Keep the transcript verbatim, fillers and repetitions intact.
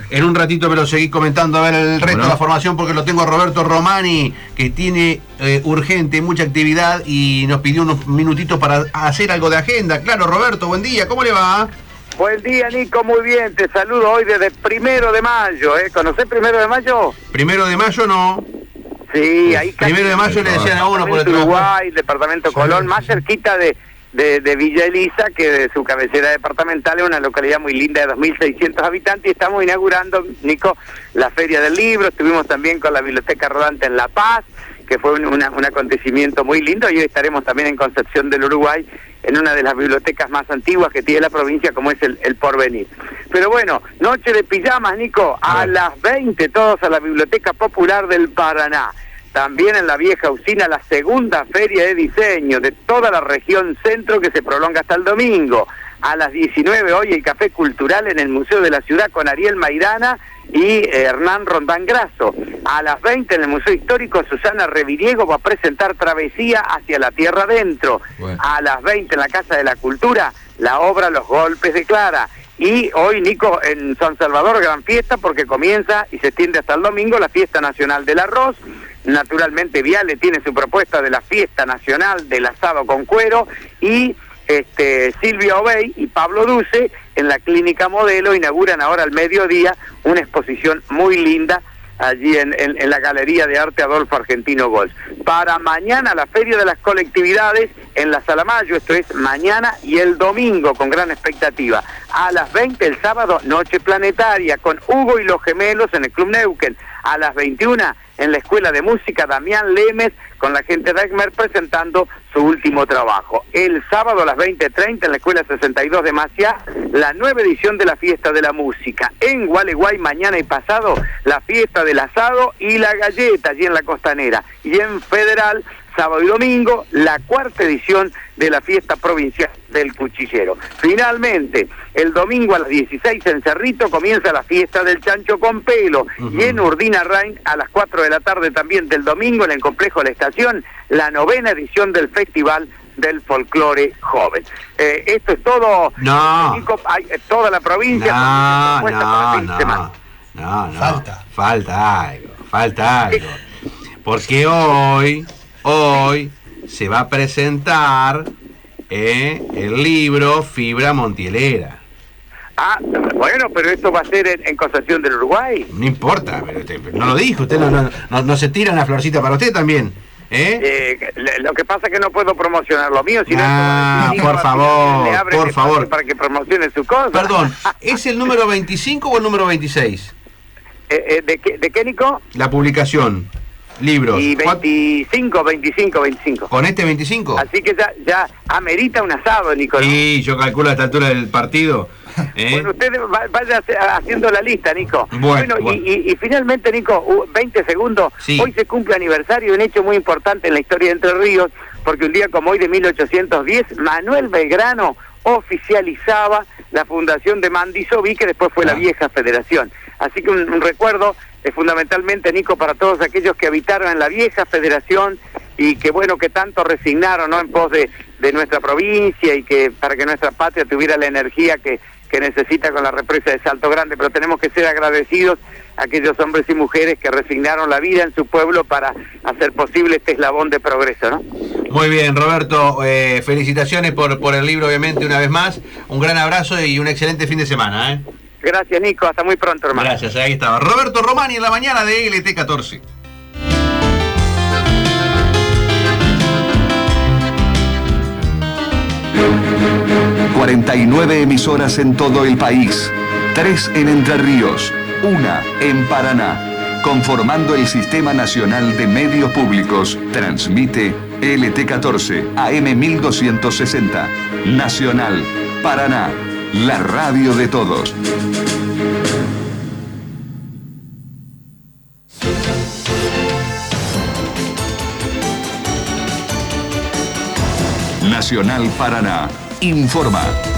En un ratito me lo seguís comentando, a ver el resto de la formación, porque lo tengo a Roberto Romani, que tiene eh, urgente, mucha actividad, y nos pidió unos minutitos para hacer algo de agenda. Claro, Roberto, buen día, ¿cómo le va? Buen día, Nico, muy bien, te saludo hoy desde Primero de Mayo, ¿eh? ¿Conocés Primero de Mayo? Primero de Mayo no. Sí, ahí casi. Primero de Mayo le decían a uno por el Uruguay, departamento Colón, más cerquita de, de, de Villa Elisa, que de su cabecera departamental, es una localidad muy linda de dos mil seiscientos habitantes, y estamos inaugurando, Nico, la Feria del Libro. Estuvimos también con la Biblioteca Rodante en La Paz, que fue un, una, un acontecimiento muy lindo, y hoy estaremos también en Concepción del Uruguay, en una de las bibliotecas más antiguas que tiene la provincia, como es el, el Porvenir. Pero bueno, noche de pijamas, Nico, a las veinte, todos a la Biblioteca Popular del Paraná. También en la vieja usina, la segunda feria de diseño de toda la región centro, que se prolonga hasta el domingo. A las diecinueve hoy el Café Cultural en el Museo de la Ciudad con Ariel Maidana y eh, Hernán Rondán Grasso. A las veinte en el Museo Histórico, Susana Reviriego va a presentar Travesía hacia la Tierra Adentro. Bueno. A las veinte en la Casa de la Cultura, la obra Los Golpes de Clara. Y hoy, Nico, en San Salvador, gran fiesta, porque comienza y se extiende hasta el domingo la Fiesta Nacional del Arroz. Naturalmente Viale tiene su propuesta de la Fiesta Nacional del Asado con Cuero, y este Silvia Obey y Pablo Duce en la Clínica Modelo inauguran ahora al mediodía una exposición muy linda allí en, en, en la Galería de Arte Adolfo Argentino Bols. Para mañana la Feria de las Colectividades en la Sala Mayo, esto es mañana y el domingo, con gran expectativa. A las veinte el sábado, Noche Planetaria con Hugo y los Gemelos en el Club Neuquén. A las veintiuna en la Escuela de Música Damián Lemes con la gente de Egmer presentando su último trabajo. El sábado a las veinte treinta en la Escuela sesenta y dos de Maciá, la nueva edición de la Fiesta de la Música. En Gualeguay mañana y pasado, la Fiesta del Asado y la Galleta allí en la Costanera. Y en Federal, sábado y domingo, la cuarta edición de la Fiesta Provincial del Cuchillero. Finalmente, el domingo a las dieciséis en Cerrito comienza la Fiesta del Chancho con Pelo. Uh-huh. Y en Urdina Rain a las cuatro de la tarde también del domingo en el Complejo La Estación, la novena edición del Festival del Folclore Joven. Eh, esto es todo. No. Nico, hay, toda la provincia. No, no, no, no, no. Falta. Falta algo, falta algo. Porque hoy... Hoy se va a presentar eh, el libro Fibra Montielera. Ah, bueno, pero esto va a ser en, en Concepción del Uruguay. No importa, pero usted, no lo dijo, usted no, no, no, no se tira una florcita para usted también. ¿Eh? Eh, lo que pasa es que no puedo promocionar lo mío, sino ah, que por favor, por favor, para que promocione su cosa. Perdón, ¿es el número veinticinco o el número veintiséis? Eh, eh, ¿de, qué, ¿De qué, Nico? La publicación. Libros. Y veinticinco, veinticinco, veinticinco. ¿Con este veinticinco? Así que ya, ya amerita un asado, Nico, ¿no? Sí, yo calculo a esta altura del partido. ¿eh? Bueno, usted vaya haciendo la lista, Nico. Bueno, bueno, bueno. Y, y, y finalmente, Nico, veinte segundos. Sí. Hoy se cumple aniversario, un hecho muy importante en la historia de Entre Ríos, porque un día como hoy de mil ochocientos diez, Manuel Belgrano oficializaba la fundación de Mandisoví, que después fue ah. la vieja federación. Así que un, un recuerdo eh, fundamentalmente, Nico, para todos aquellos que habitaron en la vieja federación y que, bueno, que tanto resignaron, ¿no?, en pos de, de nuestra provincia, y que para que nuestra patria tuviera la energía que, que necesita con la represa de Salto Grande. Pero tenemos que ser agradecidos a aquellos hombres y mujeres que resignaron la vida en su pueblo para hacer posible este eslabón de progreso, ¿no? Muy bien, Roberto, eh, felicitaciones por, por el libro, obviamente, una vez más. Un gran abrazo y un excelente fin de semana, ¿eh? Gracias, Nico. Hasta muy pronto, hermano. Gracias, ahí estaba Roberto Romani en la mañana de L T catorce. cuarenta y nueve emisoras en todo el país, tres en Entre Ríos, una en Paraná. Conformando el Sistema Nacional de Medios Públicos, transmite L T catorce A M mil doscientos sesenta. Nacional, Paraná, la radio de todos. Nacional Paraná informa.